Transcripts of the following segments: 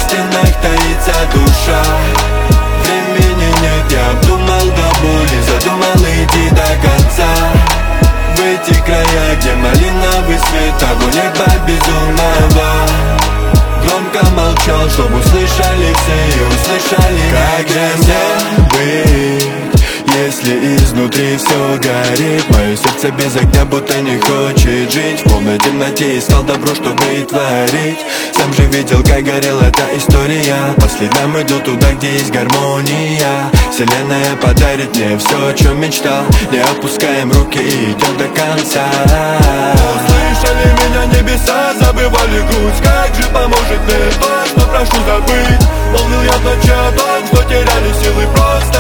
стенах таится душа. Времени нет, я обдумал до боли, задумал идти до конца. В эти края, где малиновый свет, того неба безумного. Громко молчал, чтоб услышали все и услышали. Как же мне быть, если изнутри все горит? Мое сердце без огня будто не хочет жить. В полной темноте искал добро, чтобы и творить. Сам же видел, как горела эта история. По следам иду туда, где есть гармония. Вселенная подарит мне все, о чем мечтал. Не опускаем руки и идем до конца. Услышали меня небеса, забывали грусть. Как же поможет мне то, что прошу забыть? Помнил я в ночи о том, что теряли силы просто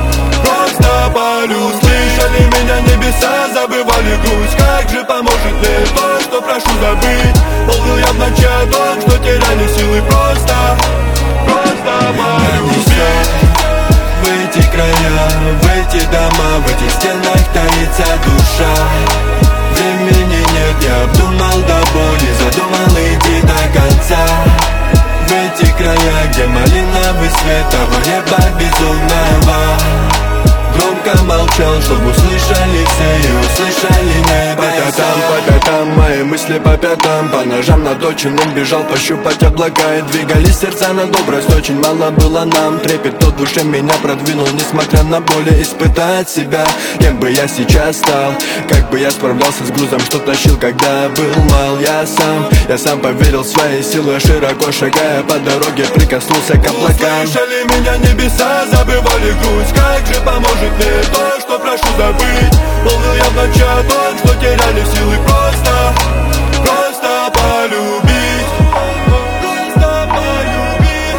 полю. Слышали меня небеса, забывали грусть. Как же поможет мне то, что прошу забыть? Помнил я в ночи о том, что теряли силы просто полю. В эти края, в эти дома, в этих стенах таится душа. Времени нет, я обдумал до боли, задумал идти до конца. В эти края, где малиновый свет, того неба безумного. Громко молчал, чтобы услышали все и услышали небо. По пятам, мои мысли по пятам. По ножам наточенным бежал пощупать облака. И двигались сердца на добрость, очень мало было нам. Трепет тот в душе меня продвинул, несмотря на боли. Испытать себя, кем бы я сейчас стал. Как бы я справлялся с грузом, что тащил, когда был мал. Я сам поверил в свои силы, широко шагая по дороге, прикоснулся к облакам. Услышали меня небеса, забывали грусть. Как же поможет мне то, что прошу забыть? Помнил я в ночи о том, что теряли силы просто полюбить. Просто полюбить.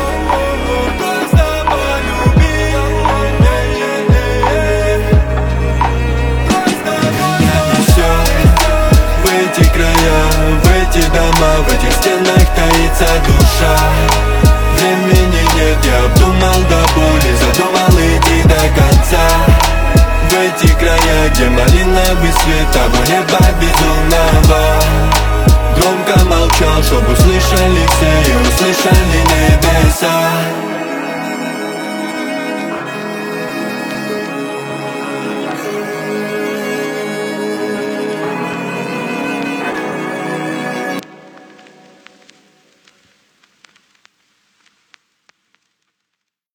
Все в эти края, в эти дома, в этих стенах таится душа. Времени нет, я обдумал до боли, задумал идти до конца. В эти края, где малиновый свет, того неба безумного. Громко молчал, чтоб услышали все и услышали небеса.